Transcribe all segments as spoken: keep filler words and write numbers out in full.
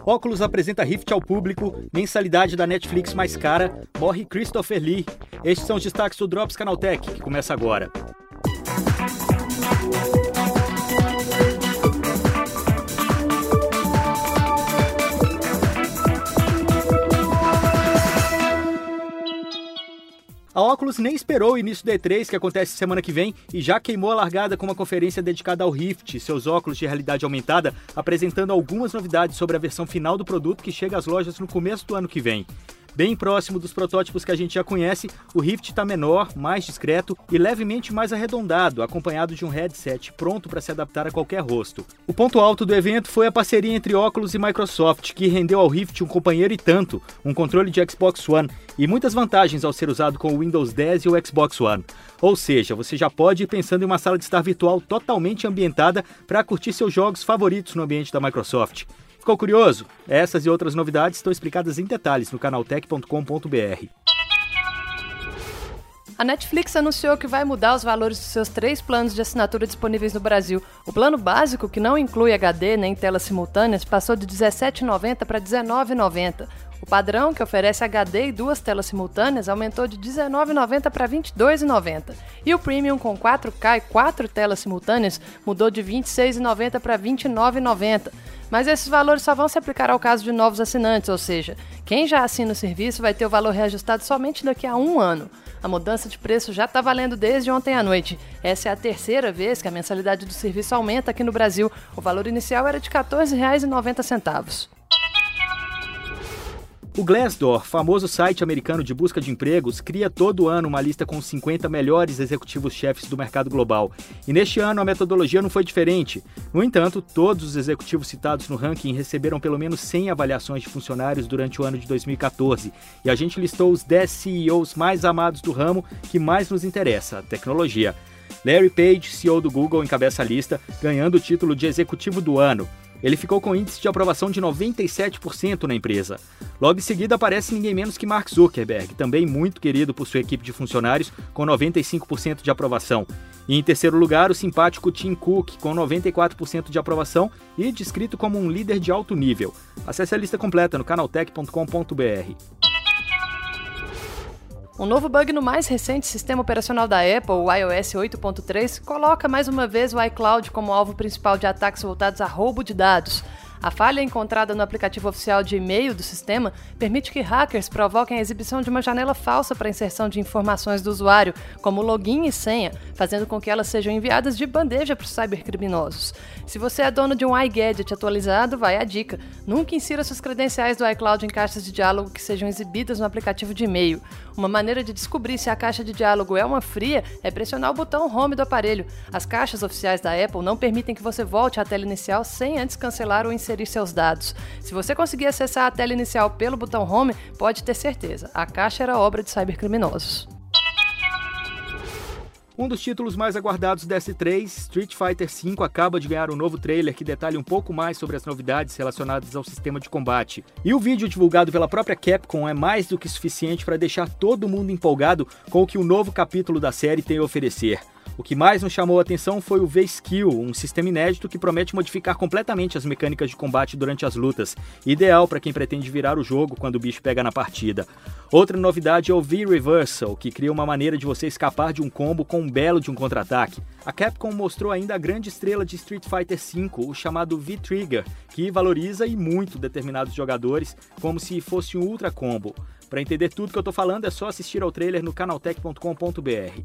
Oculus apresenta Rift ao público, mensalidade da Netflix mais cara, morre Christopher Lee. Estes são os destaques do Drops Canaltech, que começa agora. A Oculus nem esperou o início do E três, que acontece semana que vem, e já queimou a largada com uma conferência dedicada ao Rift, seus óculos de realidade aumentada, apresentando algumas novidades sobre a versão final do produto que chega às lojas no começo do ano que vem. Bem próximo dos protótipos que a gente já conhece, o Rift está menor, mais discreto e levemente mais arredondado, acompanhado de um headset pronto para se adaptar a qualquer rosto. O ponto alto do evento foi a parceria entre Oculus e Microsoft, que rendeu ao Rift um companheiro e tanto, um controle de Xbox One e muitas vantagens ao ser usado com o Windows dez e o Xbox One. Ou seja, você já pode ir pensando em uma sala de estar virtual totalmente ambientada para curtir seus jogos favoritos no ambiente da Microsoft. Ficou curioso? Essas e outras novidades estão explicadas em detalhes no canaltech ponto com ponto b r. A Netflix anunciou que vai mudar os valores dos seus três planos de assinatura disponíveis no Brasil. O plano básico, que não inclui H D nem telas simultâneas, passou de dezessete reais e noventa centavos para dezenove reais e noventa centavos. O padrão, que oferece H D e duas telas simultâneas, aumentou de dezenove reais e noventa centavos para vinte e dois reais e noventa centavos. E o Premium com quatro K e quatro telas simultâneas mudou de vinte e seis reais e noventa centavos para vinte e nove reais e noventa centavos. Mas esses valores só vão se aplicar ao caso de novos assinantes, ou seja, quem já assina o serviço vai ter o valor reajustado somente daqui a um ano. A mudança de preço já está valendo desde ontem à noite. Essa é a terceira vez que a mensalidade do serviço aumenta aqui no Brasil. O valor inicial era de quatorze reais e noventa centavos. O Glassdoor, famoso site americano de busca de empregos, cria todo ano uma lista com os cinquenta melhores executivos-chefes do mercado global. E neste ano a metodologia não foi diferente. No entanto, todos os executivos citados no ranking receberam pelo menos cem avaliações de funcionários durante o ano de dois mil e quatorze. E a gente listou os dez C E Os mais amados do ramo que mais nos interessa, a tecnologia. Larry Page, C E O do Google, encabeça a lista, ganhando o título de executivo do ano. Ele ficou com índice de aprovação de noventa e sete por cento na empresa. Logo em seguida aparece ninguém menos que Mark Zuckerberg, também muito querido por sua equipe de funcionários, com noventa e cinco por cento de aprovação. E em terceiro lugar, o simpático Tim Cook, com noventa e quatro por cento de aprovação e descrito como um líder de alto nível. Acesse a lista completa no canaltech ponto com ponto b r. Um novo bug no mais recente sistema operacional da Apple, o i O S oito ponto três, coloca mais uma vez o iCloud como alvo principal de ataques voltados a roubo de dados. A falha encontrada no aplicativo oficial de e-mail do sistema permite que hackers provoquem a exibição de uma janela falsa para a inserção de informações do usuário, como login e senha, fazendo com que elas sejam enviadas de bandeja para os cybercriminosos. Se você é dono de um iGadget atualizado, vai a dica. Nunca insira suas credenciais do iCloud em caixas de diálogo que sejam exibidas no aplicativo de e-mail. Uma maneira de descobrir se a caixa de diálogo é uma fria é pressionar o botão Home do aparelho. As caixas oficiais da Apple não permitem que você volte à tela inicial sem antes cancelar ou inserir seus dados. Se você conseguir acessar a tela inicial pelo botão Home, pode ter certeza, a caixa era obra de cybercriminosos. Um dos títulos mais aguardados da S três, Street Fighter cinco, acaba de ganhar um novo trailer que detalha um pouco mais sobre as novidades relacionadas ao sistema de combate. E o vídeo divulgado pela própria Capcom é mais do que suficiente para deixar todo mundo empolgado com o que o novo capítulo da série tem a oferecer. O que mais nos chamou a atenção foi o V-Skill, um sistema inédito que promete modificar completamente as mecânicas de combate durante as lutas, ideal para quem pretende virar o jogo quando o bicho pega na partida. Outra novidade é o V-Reversal, que cria uma maneira de você escapar de um combo com um belo de um contra-ataque. A Capcom mostrou ainda a grande estrela de Street Fighter cinco, o chamado V-Trigger, que valoriza e muito determinados jogadores, como se fosse um ultra combo. Para entender tudo que eu tô falando é só assistir ao trailer no canaltech ponto com ponto b r.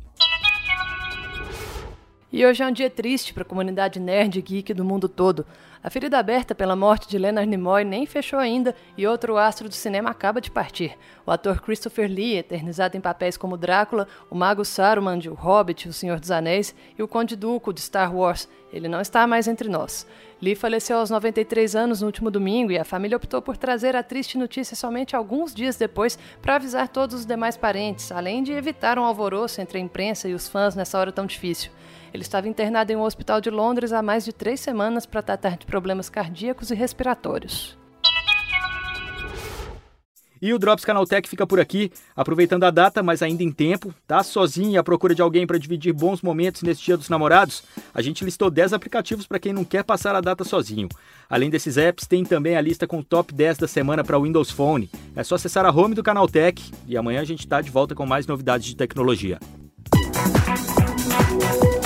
E hoje é um dia triste para a comunidade nerd e geek do mundo todo. A ferida aberta pela morte de Leonard Nimoy nem fechou ainda e outro astro do cinema acaba de partir. O ator Christopher Lee, eternizado em papéis como Drácula, o Mago Saruman de O Hobbit, O Senhor dos Anéis e o Conde Dooku de Star Wars, ele não está mais entre nós. Lee faleceu aos noventa e três anos no último domingo e a família optou por trazer a triste notícia somente alguns dias depois para avisar todos os demais parentes, além de evitar um alvoroço entre a imprensa e os fãs nessa hora tão difícil. Ele estava internado em um hospital de Londres há mais de três semanas para tratar de problemas cardíacos e respiratórios. E o Drops Canaltech fica por aqui, aproveitando a data, mas ainda em tempo. Tá sozinho e à procura de alguém para dividir bons momentos nesse Dia dos Namorados? A gente listou dez aplicativos para quem não quer passar a data sozinho. Além desses apps, tem também a lista com o top dez da semana para Windows Phone. É só acessar a home do Canaltech e amanhã a gente está de volta com mais novidades de tecnologia.